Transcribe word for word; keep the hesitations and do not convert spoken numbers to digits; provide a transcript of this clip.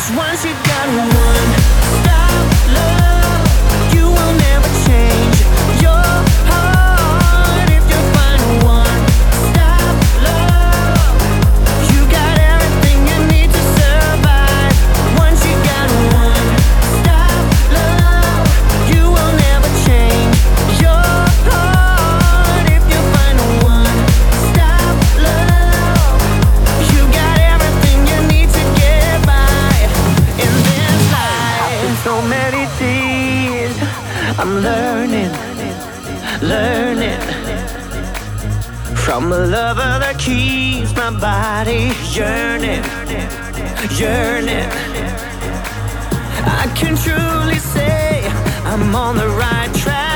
once you got one stop love, you will never change your heart if you find one stop love. You got everything you need to survive. Once you got one stop love, you will never change your heart if you find one stop love. You got everything you need to get by in this life. So many things I'm learning, learning from a lover that keeps my body yearning, yearning. I can truly say I'm on the right track.